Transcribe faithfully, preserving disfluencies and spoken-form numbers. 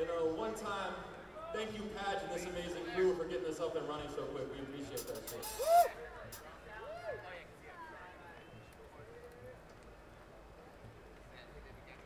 You know, one time, thank you, Patch, and this amazing crew for getting us up and running so quick. We appreciate that shit.